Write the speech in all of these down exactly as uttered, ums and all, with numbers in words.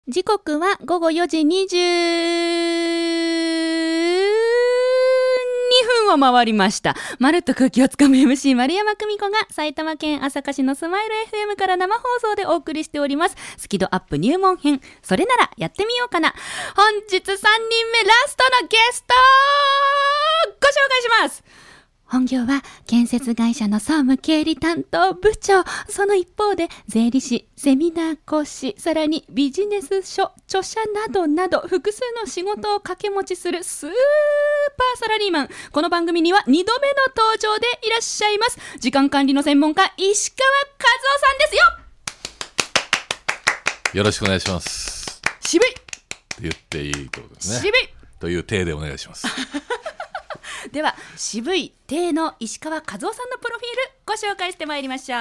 時刻は午後よじにじゅうにふんを回りました。まるっと空気をつかむ エムシー 丸山久美子が埼玉県朝霞市のスマイル エフエム から生放送でお送りしております。スキドアップ入門編、それならやってみようかな。本日さんにんめラストのゲストをご紹介します。本業は建設会社の総務経理担当部長、その一方で税理士、セミナー講師、さらにビジネス書、著者などなど複数の仕事を掛け持ちするスーパーサラリーマン。この番組にはにどめの登場でいらっしゃいます。時間管理の専門家、石川和夫さんですよ。 よろしくお願いします。 渋いって言っていいということですね。 渋いという体でお願いしますでは渋い体の石川和夫さんのプロフィールご紹介してまいりましょ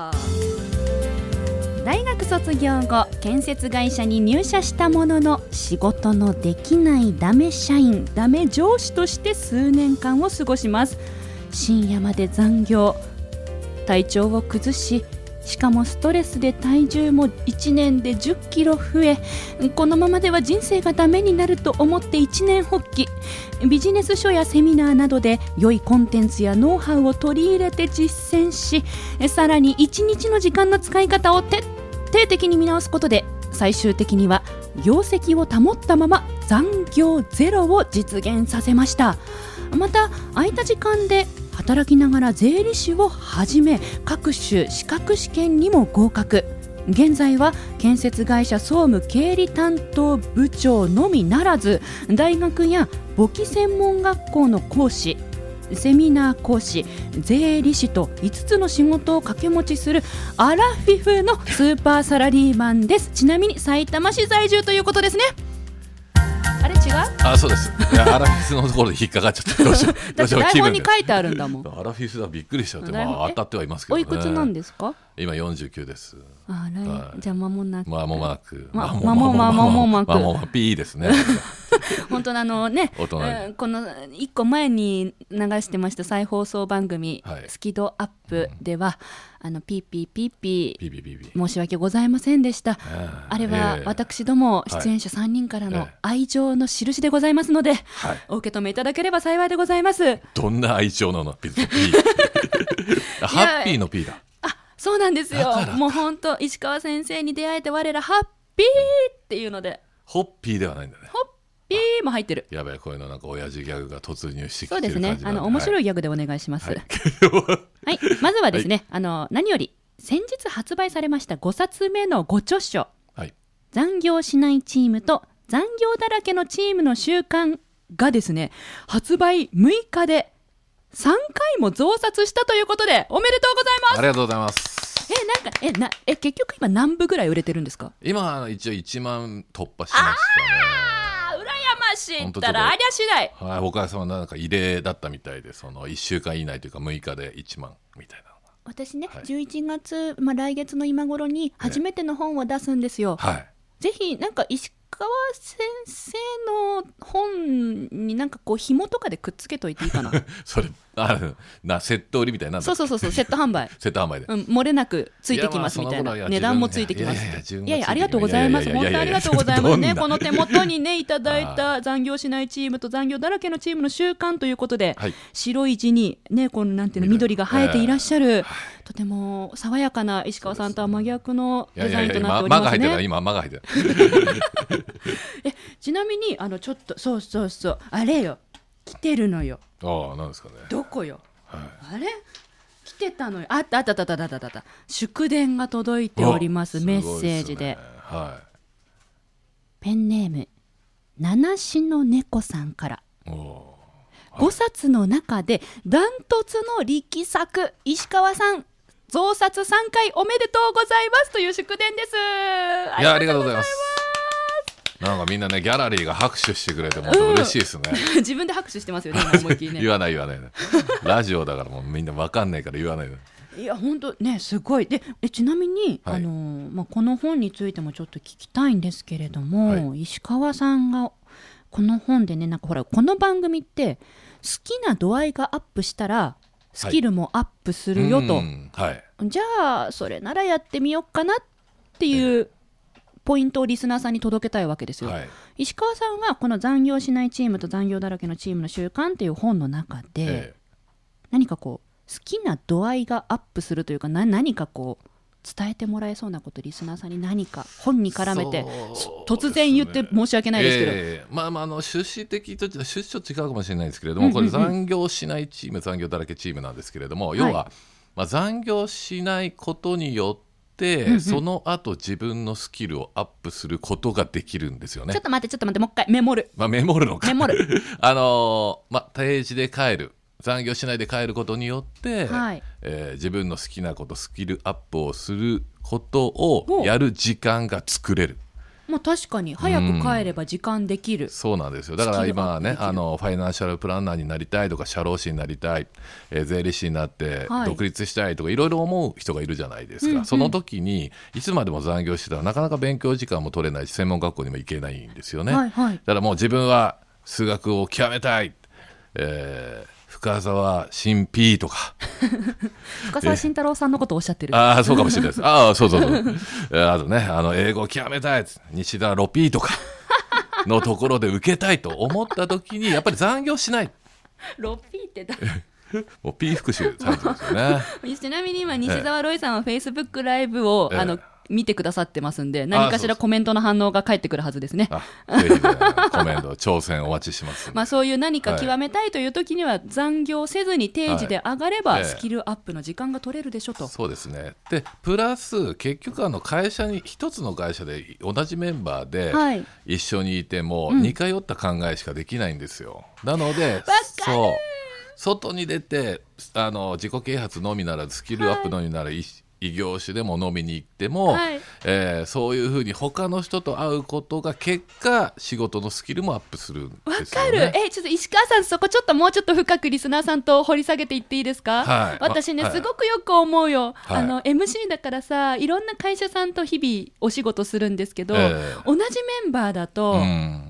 う。大学卒業後建設会社に入社したものの、仕事のできないダメ社員、ダメ上司として数年間を過ごします。深夜まで残業、体調を崩し、しかもストレスで体重もいちねんでじゅっキロ増え、このままでは人生がダメになると思って一念発起。ビジネス書やセミナーなどで良いコンテンツやノウハウを取り入れて実践し、さらにいちにちの時間の使い方を徹底的に見直すことで、最終的には業績を保ったまま残業ゼロを実現させました。また空いた時間で働きながら税理士をはじめ各種資格試験にも合格。現在は建設会社総務経理担当部長のみならず、大学や簿記専門学校の講師、セミナー講師、税理士といつつの仕事を掛け持ちするアラフィフのスーパーサラリーマンです。ちなみに埼玉市在住ということですね。あれ違う？ あ、そうです。いやアラフィフのところで引っかかっちゃってどうしようだって台本に書いてあるんだもん。 アラフィフだびっくりしちゃって、まあ、当たってはいますけどね。 おいくつなんですか？ 今よんじゅうきゅうです。 あら、はい、じゃあ間もなく間もなく間も間も間もなく間もなくピーですね本当のあのね、このいっこまえに流してました再放送番組、はい、スキドアップでは、うん、あのピーピーピーピーピーピーピーピー申し訳ございませんでした。あ, あれは私ども出演者さんにんからの愛情の印でございますので、はい、お受け止めいただければ幸いでございます。 どんな愛情なの？ピーピーハッピーのピーだ。 そうなんですよ。もう本当石川先生に出会えて我らハッピーっていうので、 ホッピーではないんだね。 ホッピーも入ってる。 やばい、こういうのなんか親父ギャグが突入してきてる感じ。そうですね。あの面白いギャグでお願いします。はい、はい、まずはですね、はい、あの何より先日発売されましたごさつめのご著書、はい、残業しないチームと残業だらけのチームの習慣がですね、発売むいかでさんかいも増刷したということでおめでとうございます。 ありがとうございます。 えなんかえなえ結局今何部ぐらい売れてるんですか？ 今一応いちまん突破しましたね。 あー、羨ましいったらありゃしない。 はい、お母様なんか異例だったみたいで、そのいっしゅうかん以内というかむいかでいちまんみたいな。 私ね、はい、じゅういちがつ、まあ、来月の今頃に初めての本を出すんですよ、 ね、はい、 ぜひなんか石川先生の本になんかこう紐とかでくっつけといていいかなそれあなセット売りみたいな。 そうそうそうそう、セット販売セット販売で、 うん、漏れなくついてきますみたいな、値段もついてきます。いやいやありがとうございます。本当ありがとうございますね。この手元にねいただいた残業しないチームと残業だらけのチームの習慣ということで、はい、白い字にねこのなんていうの緑が生えていらっしゃる、えー、とても爽やかな石川さんとは真逆のデザインとなっておりますね。 今間が入ってるえちなみにあのちょっとそうそうそうあれよ来てるのよ。 ああ、なんですかね。 どこよ、はい、あれ来てたのよ。あったあったあったあったあったあった祝電が届いております。メッセージ で, で、ね、はい、ペンネーム七しの猫さんから、お、はい、ごさつの中でダントツの力作、石川さん増刷さんかいおめでとうございますという祝電です。 いやありがとうございます。なんかみんなねギャラリーが拍手してくれても嬉しいですね、 うん、自分で拍手してますよね思いっきりね言わない言わないラジオだからもうみんな分かんないから言わないいや本当ねすごいでえちなみに、はい、あのまあ、この本についてもちょっと聞きたいんですけれども、はい、石川さんがこの本でねなんかほらこの番組って好きな度合いがアップしたらスキルもアップするよと、はい、はい、じゃあそれならやってみようかなっていうポイントをリスナーさんに届けたいわけですよ、はい、石川さんはこの残業しないチームと残業だらけのチームの習慣っていう本の中で、ええ、何かこう好きな度合いがアップするというかな何かこう伝えてもらえそうなことリスナーさんに何か本に絡めて、ね、突然言って申し訳ないですけど、 えー、まあまああの趣旨的と趣旨と違うかもしれないですけれども、うんうんうん、これ残業しないチーム残業だらけチームなんですけれども、はい、要は、まあ、残業しないことによって、うんうん、その後自分のスキルをアップすることができるんですよね。 ちょっと待ってちょっと待ってもう一回メモる、 まあ、メモるのかメモるあのー、まあ定時で帰る残業しないで帰ることによって、はいえー、自分の好きなことスキルアップをすることをやる時間が作れる。 まあ、確かに早く帰れば時間できる、うん、 そうなんですよ。だから今ねあのファイナンシャルプランナーになりたいとか社労士になりたい、えー、税理士になって独立したいとか、はい、いろいろ思う人がいるじゃないですか、うんうん、その時にいつまでも残業してたらなかなか勉強時間も取れないし専門学校にも行けないんですよね、はいはい、だからもう自分は数学を極めたい、えー深澤新 P とか深澤慎太郎さんのことをおっしゃってる。 ああそうかもしれないです。ああそうそうそうあとねあの英語を極めたい西田ロ P とかのところで受けたいと思った時にやっぱり残業しないロ P ってだもう P 復習されてますよねちなみに今西澤ロイさんは Facebook ライブを、ええ、あの見てくださってますんで何かしらコメントの反応が返ってくるはずですね。 あぜひ、ね、コメント挑戦お待ちしますまあそういう何か極めたいという時には残業せずに定時で上がればスキルアップの時間が取れるでしょと、はいええ、 そうですね。でプラス結局あの会社に一つの会社で同じメンバーで一緒にいても似通った考えしかできないんですよ、うん、なのでそう外に出てあの自己啓発のみならずスキルアップのみなら、はい異業種でも飲みに行っても、はいえー、そういうふうに他の人と会うことが結果仕事のスキルもアップするんですよね。 わかる。えちょっと石川さんそこちょっともうちょっと深くリスナーさんと掘り下げていっていいですか、はい、私ね、はい、すごくよく思うよ、はい、あの エムシー だからさいろんな会社さんと日々お仕事するんですけど、えー、同じメンバーだと、うん、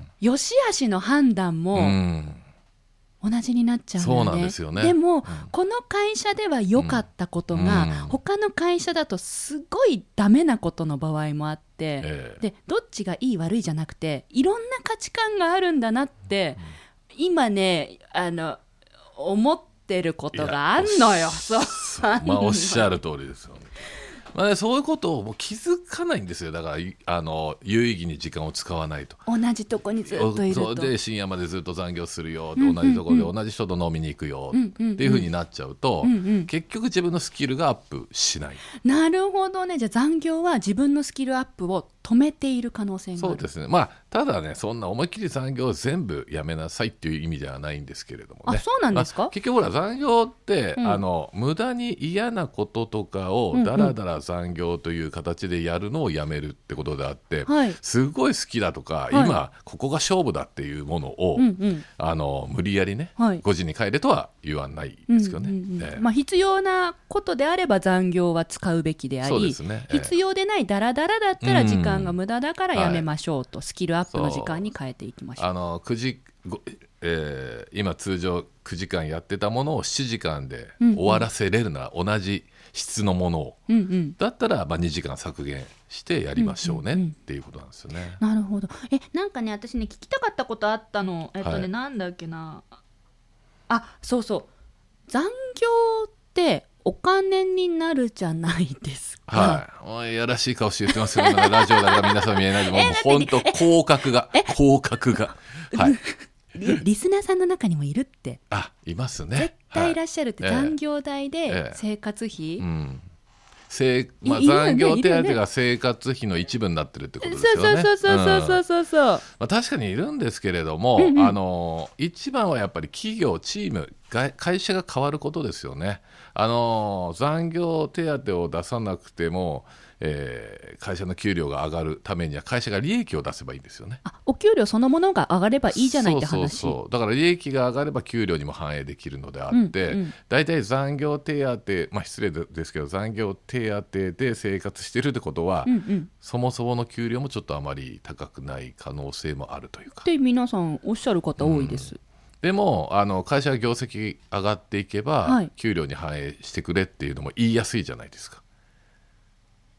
良し悪しの判断も、うん同じになっちゃうんだよね。そうなんですよね。でも、うん、この会社では良かったことが、うん、他の会社だとすごいダメなことの場合もあって、えー、でどっちがいい悪いじゃなくていろんな価値観があるんだなって、うん、今ねあの思ってることがあんのよ。そうまあおっしゃる通りですよね。まあね、そういうことをもう気づかないんですよ。だからあの有意義に時間を使わないと同じとこにずっといるとで深夜までずっと残業するよ、うんうんうん、同じところで同じ人と飲みに行くよ、うんうんうん、っていう風になっちゃうと、うんうん、結局自分のスキルがアップしない。 なるほどね。じゃあ残業は自分のスキルアップを止めている可能性がある。 そうですね。まあただねそんな思いっきり残業を全部やめなさいっていう意味ではないんですけれどもね。 あそうなんですか、 まあ、結局ほら残業って、うん、あの無駄に嫌なこととかをだらだら残業という形でやるのをやめるってことであって、はい、すごい好きだとか、はい、今ここが勝負だっていうものを、うんうん、あの無理やりね、はい、ごじに帰れとは言わないですよね、うんうんうんえーまあ、必要なことであれば残業は使うべきでありそうですね、えー、必要でないダラダラだったら時間が無駄だからやめましょうと、うんはい、スキルアップの時間に変えていきましょう。 あのくじ、えー、今通常くじかんやってたものをしちじかんで終わらせれるな、うんうん、同じ質のものを、うんうん、だったらまあにじかん削減してやりましょうね、うんうんうん、っていうことなんですよね。 なるほど。えなんかね私ね聞きたかったことあったの。えっとね、はい、なんだっけなあそうそう残業ってお金になるじゃないですか。 はい、やらしい顔して言ってますけどラジオだから皆さん見えないでもう本当広角が広角がはいリ, リスナーさんの中にもいるって。 あいますね。 絶対いらっしゃるって、はい、残業代で生活費、ええうんまあ、残業手当が生活費の一部になってるってことですよね。 そうそうそうそうそうそう、うんまあ、確かにいるんですけれども、うんうん、あの一番はやっぱり企業チーム会社が変わることですよね。あの残業手当を出さなくても、えー、会社の給料が上がるためには会社が利益を出せばいいんですよね。 あお給料そのものが上がればいいじゃないって話。 そうそうそうだから利益が上がれば給料にも反映できるのであって、うんうん、だいたい残業手当、まあ、失礼ですけど残業手当で生活してるってことは、うんうん、そもそもの給料もちょっとあまり高くない可能性もあるというかって皆さんおっしゃる方多いです、うんでもあの会社が業績上がっていけば、はい、給料に反映してくれっていうのも言いやすいじゃないですか。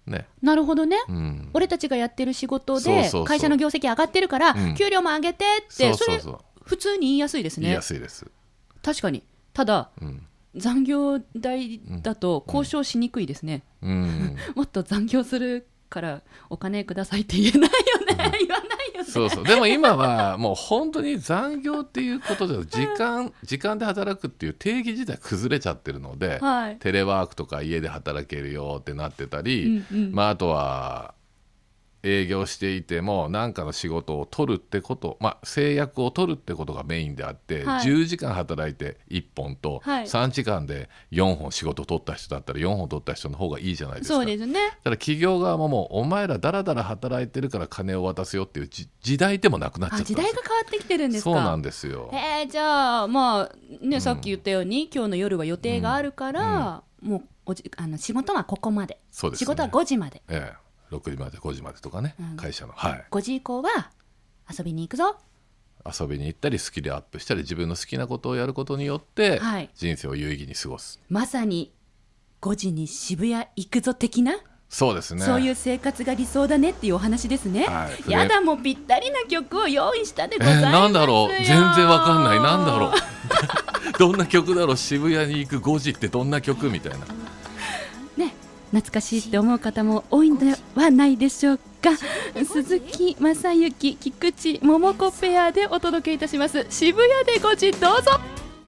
ね、 なるほどね、 うん、 俺たちがやってる仕事そうそうそうで会社の業績上がってるから、うん、給料も上げてって、 そうそうそう、 それ普通に言いやすいですね。 言いやすいです。 確かに。ただ、 うん、 残業代だと交渉しにくいですね、 うんうんもっと残業するからお金くださいって言えないよね、うん、言わないよね。 そうそう。でも今はもう本当に残業っていうことで時間時間で働くっていう定義自体崩れちゃってるので、はい、テレワークとか家で働けるよってなってたり、うんうん、まあ、あとは営業していても何かの仕事を取るってこと、まあ、制約を取るってことがメインであって、はい、じゅうじかん働いていっぽんと、はい、さんじかんでよんほん仕事取った人だったらよんほん取った人の方がいいじゃないですか。 そうですね。 ただ企業側ももうお前らだらだら働いてるから金を渡すよっていう時代でもなくなっちゃったんですよ。 あ、時代が変わってきてるんですか。 そうなんですよ。 えー、じゃあまあね、うん、さっき言ったように今日の夜は予定があるから、うんうん、もうおじあの仕事はここまで。そうですね。仕事はごじまで。 ええ、ろくじまでごじまでとかね、うん、会社の、はい、 ごじ以降は遊びに行くぞ。 遊びに行ったりスキルアップしたり自分の好きなことをやることによって、はい、人生を有意義に過ごす。 まさにごじに渋谷行くぞ的な。 そうですね。 そういう生活が理想だねっていうお話ですね、はい、やだ、もうぴったりな曲を用意したでございますよ。 えー、なんだろう、全然わかんない。なんだろうどんな曲だろう。渋谷に行くごじってどんな曲みたいなね。懐かしいって思う方も多いのではないでしょうか。鈴木雅之、菊池桃子ペアでお届けいたします渋谷でごじ、どうぞ。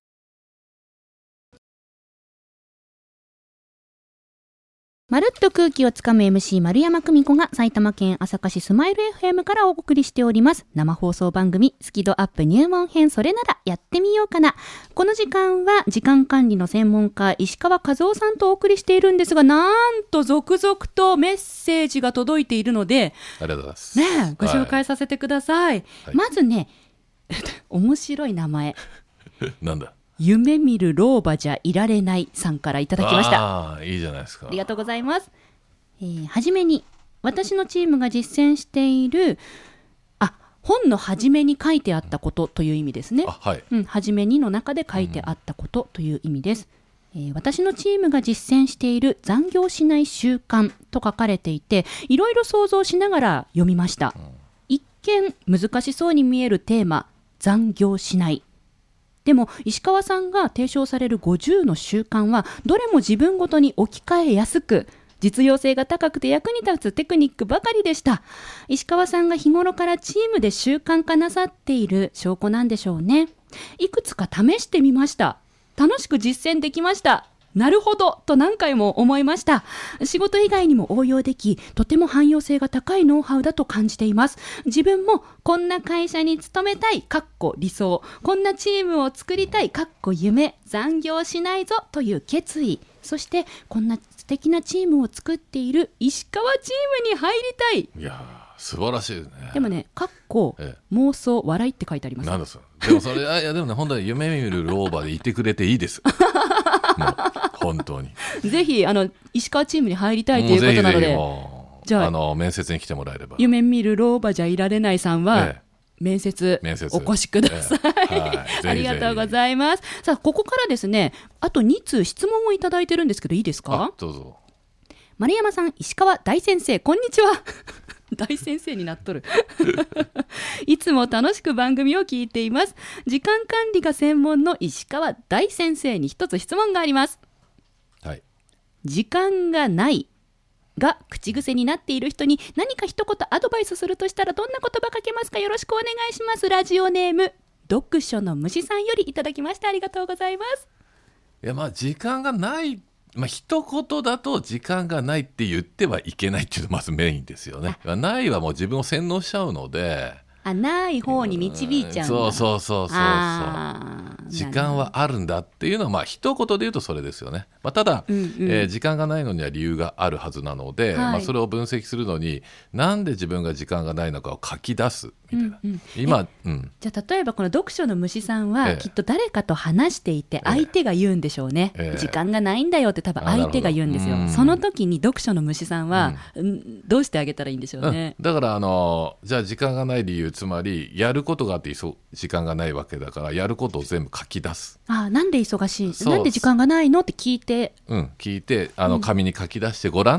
まるっと空気をつかむ エムシー 丸山久美子が埼玉県朝霞市スマイル エフエム からお送りしております生放送番組スキドアップ入門編、それならやってみようかな。この時間は時間管理の専門家石川和夫さんとお送りしているんですが、なんと続々とメッセージが届いているので、 ありがとうございます、 ね、ご紹介させてください、はい、まずね面白い名前なんだ、 夢見る老婆じゃいられないさんからいただきました。 あ、いいじゃないですか。 ありがとうございます、えー、はじめに私のチームが実践しているあ本のはじめに書いてあったことという意味ですね。 あ、はい、 うん、はじめにの中で書いてあったことという意味です、うんえー、私のチームが実践している残業しない習慣と書かれていて、いろいろ想像しながら読みました、うん、一見難しそうに見えるテーマ、残業しない。でも石川さんが提唱されるごじゅうの習慣はどれも自分ごとに置き換えやすく、実用性が高くて役に立つテクニックばかりでした。石川さんが日頃からチームで習慣化なさっている証拠なんでしょうね。いくつか試してみました。楽しく実践できました。なるほどと何回も思いました。仕事以外にも応用でき、とても汎用性が高いノウハウだと感じています。自分もこんな会社に勤めたい、かっこ理想、こんなチームを作りたい、かっこ夢、残業しないぞという決意、そしてこんな素敵なチームを作っている石川チームに入りたい。 いや素晴らしいですね。 でもね、かっこ、ええ、妄想笑いって書いてあります。 なんですか。でもそれあいやでもね、本当に夢見る老婆でいてくれていいですもう本当にぜひあの石川チームに入りたいということなので、 じゃあ、あの面接に来てもらえれば。 夢見る老婆じゃいられないさんは、ええ、面接お越しください、ええはい、ありがとうございます。さあここからですね、あとに通質問をいただいてるんですけどいいですか。 どうぞ。 丸山さん、石川大先生、こんにちは大先生になっとるいつも楽しく番組を聞いています。時間管理が専門の石川大先生に一つ質問があります、 はい、 時間がないが口癖になっている人に何か一言アドバイスするとしたらどんな言葉かけますか。よろしくお願いします。ラジオネーム読書の虫さんよりいただきました。ありがとうございます。 いやまあ時間がない、まあ一言だと時間がないって言ってはいけないっていうのがまずメインですよね。ないはもう自分を洗脳しちゃうので、 あない方に導いちゃうんだ。 そうそうそうそうそう時間はあるんだっていうのはまあ一言で言うとそれですよね、まあ、ただ、うんうんえー、時間がないのには理由があるはずなので、はいまあ、それを分析するのになんで自分が時間がないのかを書き出すみたいな、うんうん、今、うん、 じゃあ例えばこの読書の虫さんはきっと誰かと話していて相手が言うんでしょうね、えーえー、時間がないんだよって多分相手が言うんですよ。その時に読書の虫さんは、うん、どうしてあげたらいいんでしょうね、 うん、だからあのじゃあ時間がない理由、つまりやることがあって時間がないわけだからやることを全部書き出す。 ああなんで忙しいなんで時間がないのって聞いて、 うん、聞いてあの紙に書き出してごらん、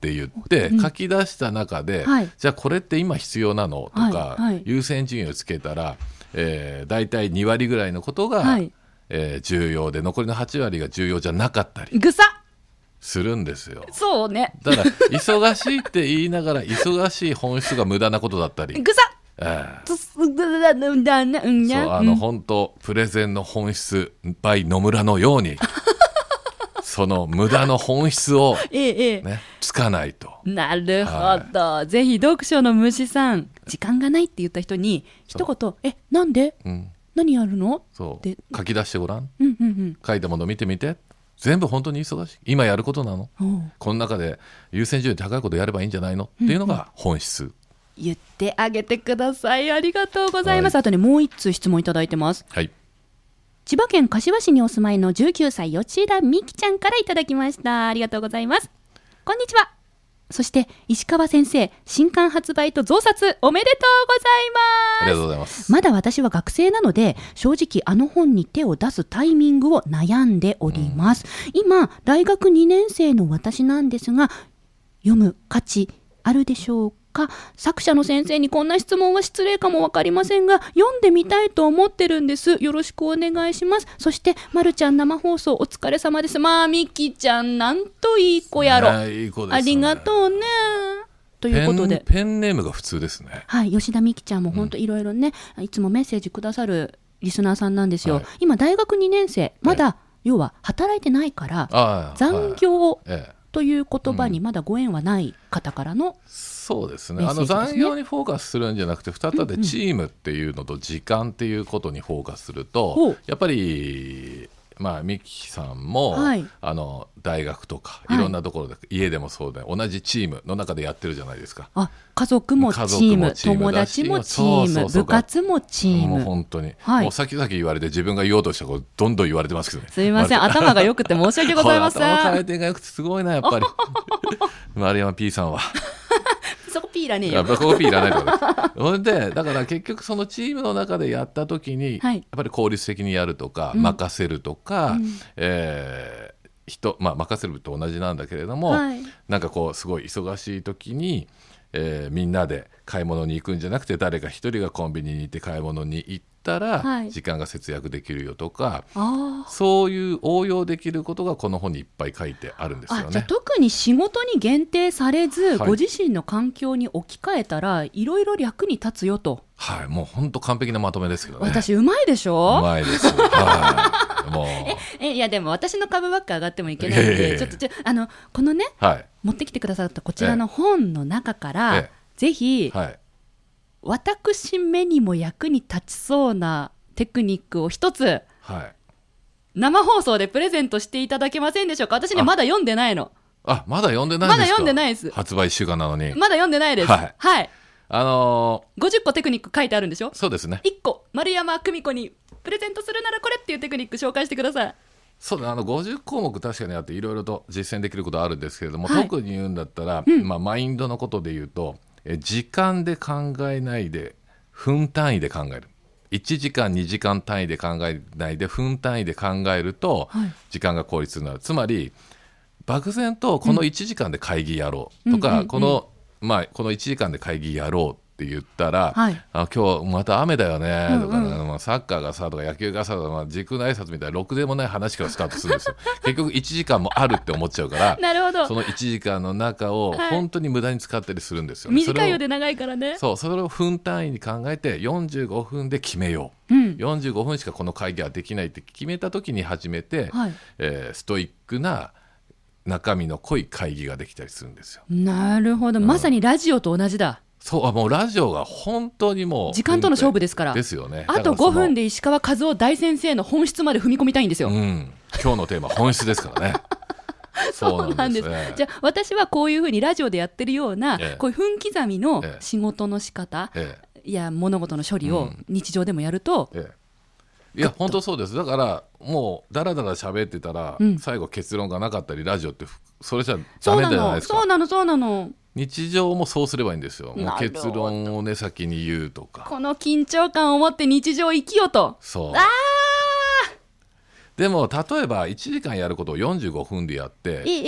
って言って書き出した中で、うんはい、じゃあこれって今必要なのとか、はいはい、優先順位をつけたら、えー、大体に割ぐらいのことが、はいえー、重要で残りのはち割が重要じゃなかったりぐさするんですよ。 そうね。 だから忙しいって言いながら忙しい本質が無駄なことだったりぐさえー、そうあの本当プレゼンの本質 by 野村のようにその無駄の本質を、ねええ、つかないと。 なるほど、はい、ぜひ読書の虫さん時間がないって言った人に一言えなんで、うん、何やるのそうって書き出してごらん、 うんうんうん、 書いたもの見てみて全部本当に忙しい今やることなのこの中で優先順位高いことやればいいんじゃないのっていうのが本質、うんうん言ってあげてください。ありがとうございます、はい、あとねもう一通質問いただいてます、 はい、 千葉県柏市にお住まいのじゅうきゅうさい吉田美希ちゃんからいただきました。ありがとうございます。こんにちは。そして石川先生新刊発売と増刷おめでとうございます。 ありがとうございます。 まだ私は学生なので正直あの本に手を出すタイミングを悩んでおります、うん、今大学にねん生の私なんですが読む価値あるでしょうか。作者の先生にこんな質問は失礼かもわかりませんが読んでみたいと思ってるんです。よろしくお願いします。そしてまるちゃん生放送お疲れ様です。まあみきちゃんなんといい子やろ、 ね、いい子ですね、 ありがとうねということでペン、ペンネームが普通ですね。 はい、吉田美希ちゃんも本当いろいろね、うん、いつもメッセージくださるリスナーさんなんですよ、はい、今大学にねん生まだ、要は働いてないから残業、はいええという言葉にまだご縁はない方からの、うん、 そうですね、あの残業にフォーカスするんじゃなくて再びチームっていうのと時間っていうことにフォーカスすると、うん、やっぱりまあ、ミキさんも、はい、あの大学とかいろんなところで、はい、家でもそうで同じチームの中でやってるじゃないですか。 あ家族もチーム友達もチームそうそうそう部活もチームもう本当に、はい、もう先々言われて自分が言おうとしたことどんどん言われてますけどね。 すいません頭が良くて申し訳ございません頭回転が良くてすごいなやっぱり丸山 P さんはそこ P いらねえよ。 やっぱそこ P いらないとかそれでだから結局そのチームの中でやった時に、はい、やっぱり効率的にやるとか、うん、任せるとか、うんえー人まあ、任せると同じなんだけれども、はい、なんかこうすごい忙しい時に、えー、みんなで買い物に行くんじゃなくて誰か一人がコンビニに行って買い物に行ったら、はい、時間が節約できるよとかそういう応用できることがこの本にいっぱい書いてあるんですよね。 あじゃあ特に仕事に限定されず、はい、ご自身の環境に置き換えたらいろいろ役に立つよと。 はいもう本当完璧なまとめですけどね。 私うまいでしょ。 うまいですはいもうええいやでも私の株ばっか上がってもいけないのでちょっとちょあのこのね、はい、持ってきてくださったこちらの本の中から、ええ、ぜひ、はい、私目にも役に立ちそうなテクニックを一つ、はい、生放送でプレゼントしていただけませんでしょうか。私ねまだ読んでないの。 あまだ読んでないんですか。 まだ読んでないです。 発売いっしゅうかんなのにまだ読んでないです。はい、はいあのー、 ごじゅっこテクニック書いてあるんでしょ。 そうですね。 いっこ丸山久美子にプレゼントするならこれっていうテクニック紹介してください。 そうだあのごじゅっこうもく確かにあっていろいろと実践できることはあるんですけれども、はい、特に言うんだったら、うんまあ、マインドのことで言うとえ時間で考えないで分単位で考える。いちじかんにじかん単位で考えないで分単位で考えると時間が効率になる、はい、つまり漠然とこのいちじかんで会議やろうとか、うん、このまあ、このいちじかんで会議やろうって言ったら、はい、あ今日また雨だよねとか、うんうんまあ、サッカーがさとか野球がさとか、まあ、時空の挨拶みたいなろくでもない話からスタートするんですよ結局いちじかんもあるって思っちゃうからなるほどそのいちじかんの中を本当に無駄に使ったりするんですよね、 はい、短いようで長いからね。 そうそれを分単位に考えてよんじゅうごふんで決めよう、うん、よんじゅうごふんしかこの会議はできないって決めた時に初めて、はいえー、ストイックな中身の濃い会議ができたりするんですよ。 なるほど、うん、まさにラジオと同じだ。 そうあもうラジオが本当にもう時間との勝負ですからですよね。 あとごふんで石川和夫大先生の本質まで踏み込みたいんですよ、 うん、今日のテーマ本質ですからねそうなんです。じゃあ私はこういうふうにラジオでやってるような、ええ、こういう分刻みの仕事の仕方、ええ、いや物事の処理を日常でもやると、うんええいや本当そうです。だからもうだらだら喋ってたら、うん、最後結論がなかったりラジオってそれじゃダメじゃないですか。 そうなのそうなのそうなの。 日常もそうすればいいんですよ。もう結論をね先に言うとかこの緊張感を持って日常を生きようと。 そうあでも例えばいちじかんやることをよんじゅうごふんでやっていい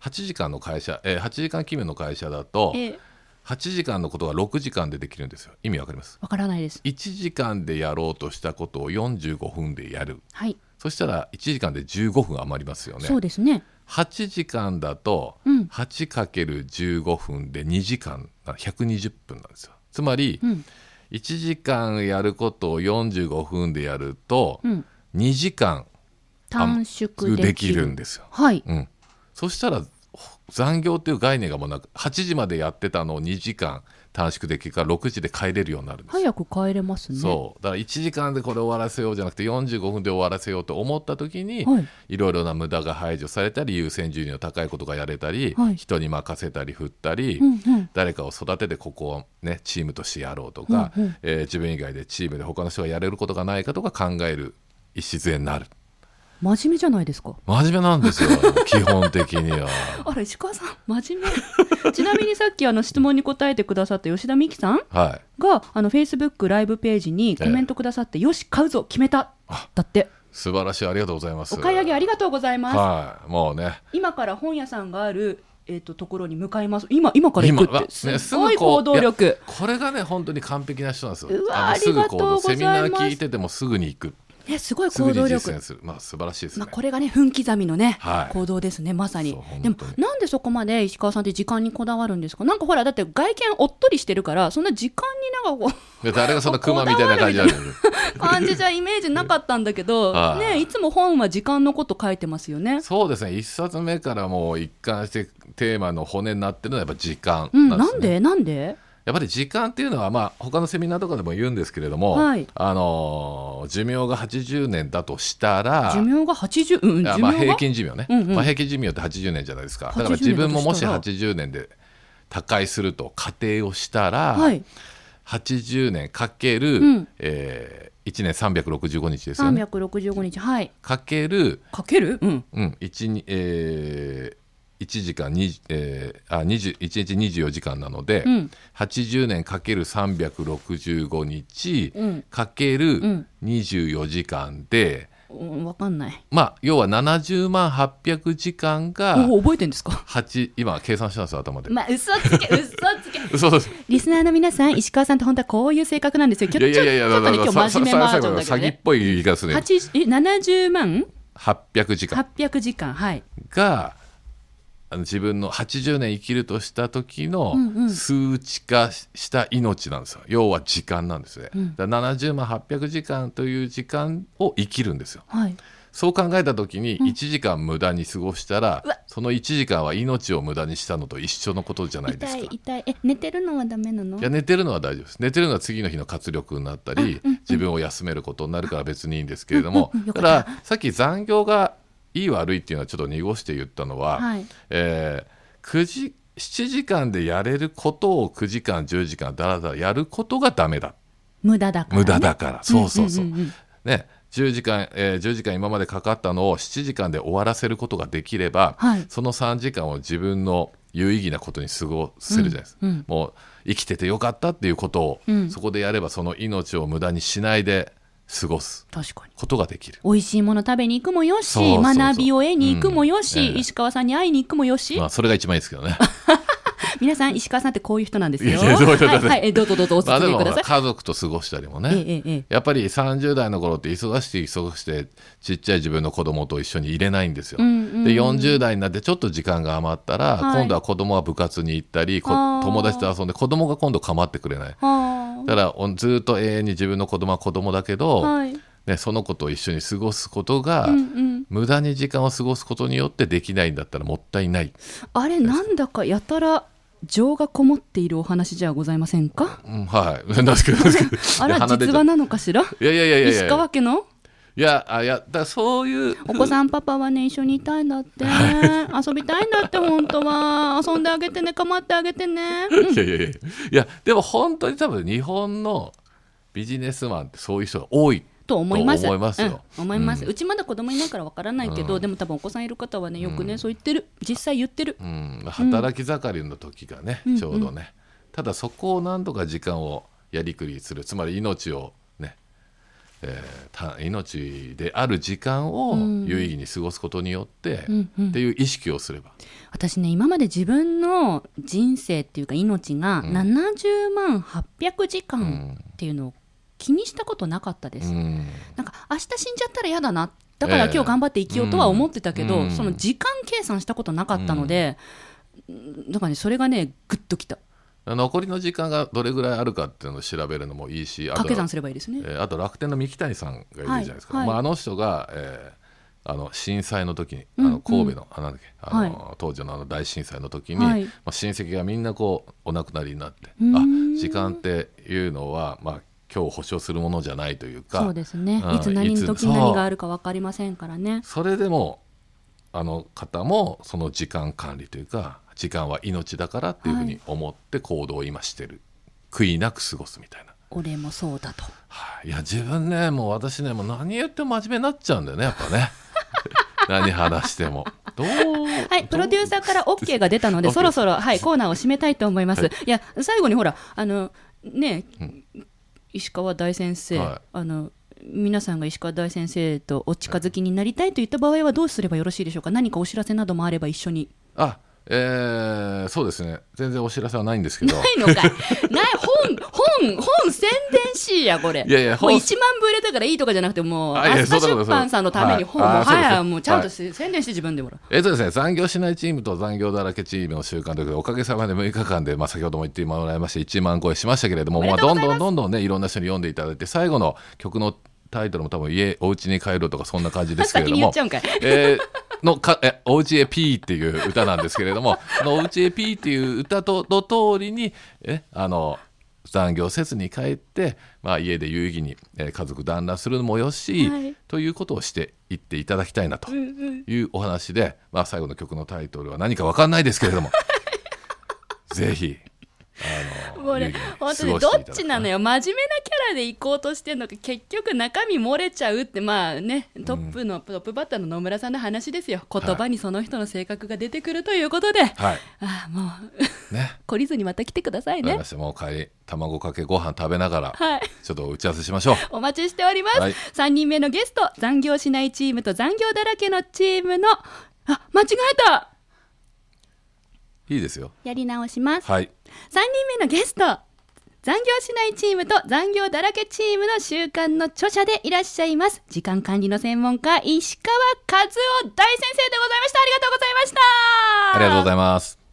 はちじかんの会社、えー、はちじかん勤務の会社だと、えー、はちじかんのことがろくじかんでできるんですよ。意味わかります？ わからないです。 いちじかんでやろうとしたことをよんじゅうごふんでやる、 はい、 そしたらいちじかんでじゅうごふん余りますよね。 そうですね。 はちじかんだと はちかけるじゅうごふんでにじかん、ひゃくにじゅっぷんなんですよ。つまり、うん、いちじかんやることをよんじゅうごふんでやると、うん、にじかん短縮できるんですよ。 はい、 うん、そしたら残業っていう概念がもうなく、はちじまでやってたのをにじかん短縮できるからろくじで帰れるようになるんです。 早く帰れますね。 そうだからいちじかんでこれ終わらせようじゃなくてよんじゅうごふんで終わらせようと思った時に、はい、いろいろな無駄が排除されたり優先順位の高いことがやれたり、はい、人に任せたり振ったり、うんうん、誰かを育ててここを、ね、チームとしてやろうとか、うんうんえー、自分以外でチームで他の人がやれることがないかとか考える礎になる。 真面目じゃないですか。 真面目なんですよ基本的には。 あら石川さん真面目ちなみにさっきあの質問に答えてくださった吉田美希さんが、はい、あの Facebook ライブページにコメントくださって、えー、よし買うぞ決めただって。 素晴らしい、ありがとうございます。 お買い上げありがとうございます、 はい、もうね今から本屋さんがあるえー、と, ところに向かいます。 今, 今から行くってすごい行動力、 ね、これがね本当に完璧な人なんですよ。 うわありがとうございます。 セミナー聞いててもすぐに行く、 ね、すごい行動力、 まあ、素晴らしいですね。 まあ、これがね分刻みのね、はい、行動ですねまさに。でもなんでそこまで石川さんって時間にこだわるんですか？なんかほらだって外見おっとりしてるからそんな時間になんかこう誰がそんなクマみたいな感じなの感じじゃイメージなかったんだけど、ね、いつも本は時間のこと書いてますよね。 そうですね、いっさつめからもう一貫してテーマの骨になってるのはやっぱ時間なんですね、うん、 なんでなんでやっぱり時間っていうのは、まあ、他のセミナーとかでも言うんですけれども、はい、あのー、寿命がはちじゅうねんだとしたら寿命がはちじゅう、うん、 まあ、平均寿命ね、うんうんまあ、平均寿命ってはちじゅうねんじゃないですか。だから自分ももしはちじゅうねんで他界すると仮定をしたら、はい、はちじゅうねんかける、うんえー、いちねんさんびゃくろくじゅうごにちですよね。 さんびゃくろくじゅうごにち、はい、 かけるかける、うんうん、1、えーいちじかんに、えー、あにじゅういちにちにじゅうよじかんなので、うん、はちじゅうねんかけるさんびゃくろくじゅうごにちかけるにじゅうよじかんで、 うん、分かんない、 まあ、要はななじゅうまんはっぴゃくじかんがお覚えてんですか？ はち今計算したんですよ頭で、 まあ、嘘つけ嘘つけ嘘です。 リスナーの皆さん石川さんって本当はこういう性格なんですよ。ちょっとね今日真面目バージョンだけどね、 詐欺っぽい言い方ですね。 えななじゅうまんはっぴゃくじかんはっぴゃくじかん、はい、があの自分のはちじゅうねん生きるとした時の数値化した命なんですよ、うんうん、要は時間なんですね、うん、だからななじゅうまんはっぴゃくじかんという時間を生きるんですよ、はい、そう考えた時にいちじかん無駄に過ごしたら、うん、そのいちじかんは命を無駄にしたのと一緒のことじゃないですか。 痛い痛い。え寝てるのはダメなの？ いや寝てるのは大丈夫です。寝てるのは次の日の活力になったり、うんうん、自分を休めることになるから別にいいんですけれども、うんうんうん、たださっき残業がいい悪いっていうのはちょっと濁して言ったのは、はいえーくじしちじかんでやれることをくじかんじゅうじかんだらだらやることがダメだ。 無駄だから、ね、 無駄だからそうそうそう、うんうんうんね、じゅうじかん、えー、じゅうじかん今までかかったのをしちじかんで終わらせることができれば、はい、そのさんじかんを自分の有意義なことに過ごせるじゃないですか、うんうん、もう生きててよかったっていうことを、うん、そこでやればその命を無駄にしないで過ごすことができる。 美味しいもの食べに行くもよし、そうそうそう学びを得に行くもよし、うんええ、石川さんに会いに行くもよし、 まあ、それが一番いいですけどね皆さん石川さんってこういう人なんですよ。 いやいやどうはいはい、どうぞどうぞお進みください。 家族と過ごしたりもね、えええ、やっぱりさんじゅうだいの頃って忙しくて忙しくてちっちゃい自分の子供と一緒に入れないんですよ、うんうんうん、でよんじゅうだいになってちょっと時間が余ったら、はい、今度は子供は部活に行ったり友達と遊んで子供が今度構ってくれない。だからずっと永遠に自分の子供は子供だけど、はいね、その子と一緒に過ごすことが、うんうん、無駄に時間を過ごすことによってできないんだったらもったいない。 あれなんだかやたら情がこもっているお話じゃございませんか、 うん、はいなんですけどあら実話なのかしら。いやいやいやいや石川家のいやあいやだそういうお子さんパパはね一緒にいたいんだって遊びたいんだって本当は遊んであげてね構ってあげてね、うん、 いやいやいやいやでも本当に多分日本のビジネスマンってそういう人が多いと思いますと思いますよ、 うん、思います、うん、うちまだ子供いないからわからないけど、うん、でも多分お子さんいる方はねよくね、うん、そう言ってる実際言ってる、うん、 働き盛りの時がね、うん、ちょうどね、うんうん、ただそこを何とか時間をやりくりするつまり命をねえー、命である時間を有意義に過ごすことによって、うんうん、っていう意識をすれば。 私ね、今まで自分の人生っていうか命がななじゅうまんはっぴゃくじかんっていうのを気にしたことなかったです、うん、なんか明日死んじゃったら嫌だな、だから今日頑張って生きようとは思ってたけど、えーうん、その時間計算したことなかったので、うん、だからねそれがねグッときた。 残りの時間がどれぐらいあるかっていうのを調べるのもいいし、 掛け算すればいいですね。 えー、あと楽天の三木谷さんがいるじゃないですか、はいはい、まあ、あの人が、えー、あの震災の時にあの神戸の、うんうん、あなんだっけあの、はい、当時のあの大震災の時に、はい、まあ、親戚がみんなこうお亡くなりになって、あ時間っていうのは、まあ、今日保証するものじゃないというか、 そうですね、うん、いつ何時何があるか分かりませんからね。 それでもあの方もその時間管理というか、時間は命だからっていうふうに思って行動を今してる、はい、悔いなく過ごすみたいな。 俺もそうだと、 はあ、いや自分ね、もう私ね、もう何言っても真面目になっちゃうんだよね、やっぱね何話してもどうはい、プロデューサーから OK が出たのでそろそろ、はい、コーナーを締めたいと思います、はい、いや最後にほらあのね、うん、石川大先生、はい、あの皆さんが石川大先生とお近づきになりたいといった場合はどうすればよろしいでしょうか。何かお知らせなどもあれば一緒に。 あ、えー、そうですね、全然お知らせはないんですけど。 ないのかいない本本本宣伝しいやこれ。いやいや、もういちまんぶ売れたからいいとかじゃなくて、もうアスカ出版さんのために本を、はい、はい、もうちゃんと宣伝して自分でもらう。 えーとですね、残業しないチームと残業だらけチームの週間ということで、おかげさまでむいかかんで、まあ、先ほども言ってもらいましていちまん超えしましたけれども、まあ、どんどんどんどんね、いろんな人に読んでいただいて、最後の曲のタイトルも多分家お家に帰ろうとかそんな感じですけれどもえー、のかえお家へピーっていう歌なんですけれどものお家へピーっていう歌との通りにえあの残業せずに帰って、まあ、家で有意義に、えー、家族団らんするのもよし、はい、ということをしていっていただきたいなというお話で、まあ、最後の曲のタイトルは何か分かんないですけれどもぜひあのもうね、本当にどっちなのよ、真面目なキャラで行こうとしてるのか、結局中身漏れちゃうって、まあね、トップの、うん、トップバッターの野村さんの話ですよ。言葉にその人の性格が出てくるということで、はい、あもう、ね、懲りずにまた来てくださいね。 私もう帰り卵かけご飯食べながら、はい、ちょっと打ち合わせしましょう。 お待ちしております、はい、さんにんめのゲスト、残業しないチームと残業だらけのチームの、あ、間違えた、 いいですよ、 やり直します、 はい、 さんにんめのゲスト、残業しないチームと残業だらけチームの週刊の著者でいらっしゃいます時間管理の専門家石川和夫大先生でございました。ありがとうございました。 ありがとうございます。